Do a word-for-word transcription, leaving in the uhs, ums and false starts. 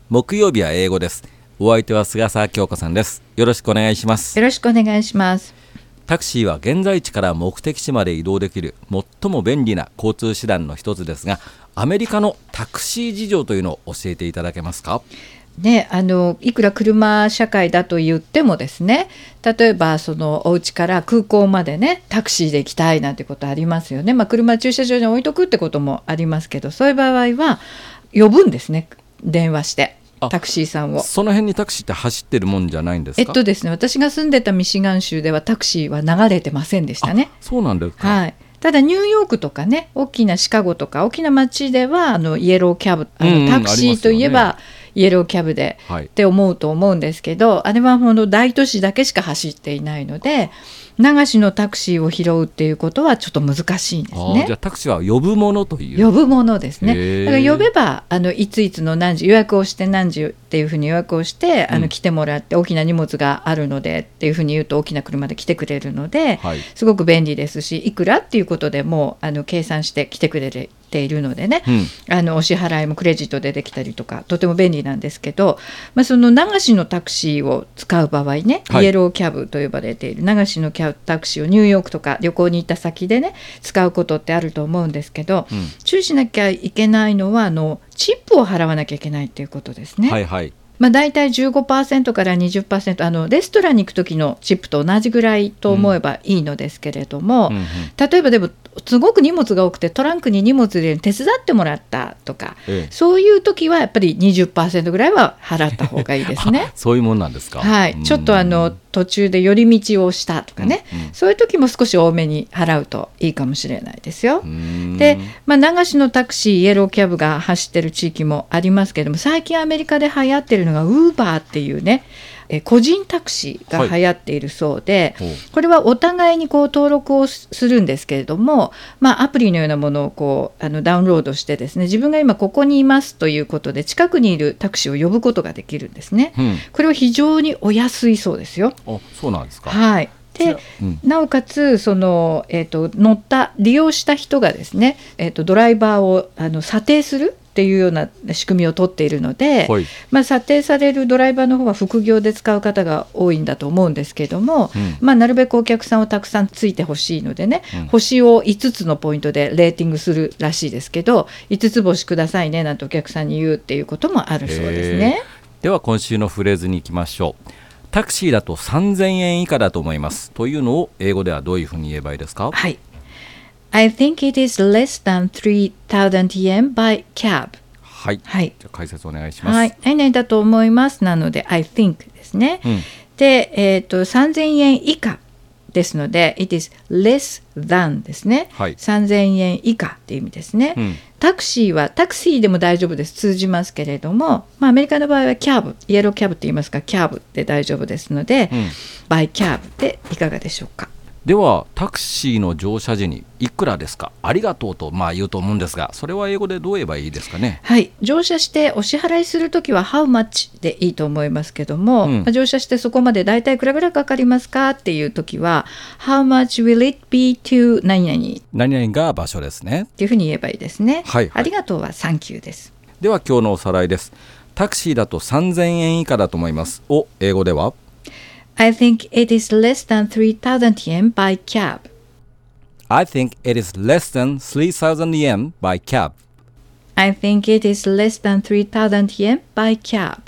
木曜日は英語です。お相手は菅沢京子さんです。よろしくお願いします。 よろしくお願いします。 タクシーは現在地から目的地まで移動できる最も便利な交通手段の一つですが、アメリカのタクシー事情というのを教えていただけますか？ ね、あのいくら車社会だと言ってもですね、例えばそのお家から空港までねタクシーで行きたいなんてことありますよね。まあ、車駐車場に置いとくってこともありますけど、そういう場合は呼ぶんですね、電話してタクシーさんを。 その辺にタクシーって走ってるもんじゃないんですか？ えっとですね、私が住んでたミシガン州ではタクシーは流れてませんでしたね。 そうなんですか。 はい、ただニューヨークとかね、大きなシカゴとか大きな街ではあのイエローキャブ、あのタクシーといえばイエローキャブで、はい、って思うと思うんですけど、あれはほんと大都市だけしか走っていないので、流しのタクシーを拾うっていうことはちょっと難しいんですね。 あ、じゃあタクシーは呼ぶものという。 呼ぶものですね。だから呼べばあのいついつの何時予約をして何時っていうふうに予約をしてあの来てもらって、大きな荷物があるのでっていうふうに言うと大きな車で来てくれるので、はい、すごく便利ですし、いくらっていうことでもうあの計算して来てくれるているのでね、うん、あのお支払いもクレジットでできたりとかとても便利なんですけど、まあ、その流しのタクシーを使う場合ね、はい、イエローキャブと呼ばれている流しのキャタクシーをニューヨークとか旅行に行った先でね使うことってあると思うんですけど、うん、注意しなきゃいけないのはあのチップを払わなきゃいけないということですね。 はいはい。 まあ、だいたい じゅうごパーセント から にじゅっパーセント、 あのレストランに行く時のチップと同じぐらいと思えばいいのですけれども、うんうんうん、例えばでもすごく荷物が多くてトランクに荷物入れる手伝ってもらったとか、ええ、そういう時はやっぱり にじゅっパーセント ぐらいは払った方がいいですね。 そういうもんなんですか。 はい、ちょっとあの途中で寄り道をしたとかね、うんうん、そういう時も少し多めに払うといいかもしれないですよ。で、まあ、流しのタクシーイエローキャブが走ってる地域もありますけども、最近アメリカで流行ってるのがウーバーっていうね、え個人タクシーが流行っているそうで、はい、これはお互いにこう登録をするんですけれども、まあ、アプリのようなものをこうあのダウンロードしてですね、自分が今ここにいますということで近くにいるタクシーを呼ぶことができるんですね、うん、これは非常にお安いそうですよ。 あ、そうなんですか。 はい。で、うん、なおかつその、えーと、乗った利用した人がですね、えーと、ドライバーをあの査定するっていうような仕組みを取っているので、はい、まあ、査定されるドライバーの方は副業で使う方が多いんだと思うんですけども、うん、まあ、なるべくお客さんをたくさんついてほしいのでね、うん、星をいつつのポイントでレーティングするらしいですけど、いつつ星くださいねなんてお客さんに言うっていうこともあるそうですね。 では今週のフレーズに行きましょう。タクシーだとさんぜんえん以下だと思いますというのを英語ではどういうふうに言えばいいですか？ はい、I think it is less than three thousand yen by cab。 はい、 はい、 じゃあ解説お願いします。 はい、何々だと思いますなので I think ですね、うん、で、えーと、さんぜんえん以下ですので It is less than ですね、はい、さんぜんえん以下っていう意味ですね、うん、タクシーはタクシーでも大丈夫です、通じますけれども、まあ、アメリカの場合はキャブ、イエローキャブって言いますか、キャブで大丈夫ですので、うん、バイキャブでいかがでしょうか。 ではタクシーの乗車時にいくらですか、ありがとうとまあ言うと思うんですが、それは英語でどう言えばいいですかね。 はい、乗車してお支払いするときは How much でいいと思いますけども、うん、まあ、乗車してそこまでだいたいいくらぐらいかかりますかっていうときは How much will it be to 何々 何々が場所ですねっていうふうに言えばいいですね、 はいはい、 ありがとうは Thank you です。 では今日のおさらいです。タクシーだとさんぜんえん以下だと思いますを英語では I think it is less than three thousand yen by cab. I think it is less than three thousand yen by cab. I think it is less than three thousand yen by cab.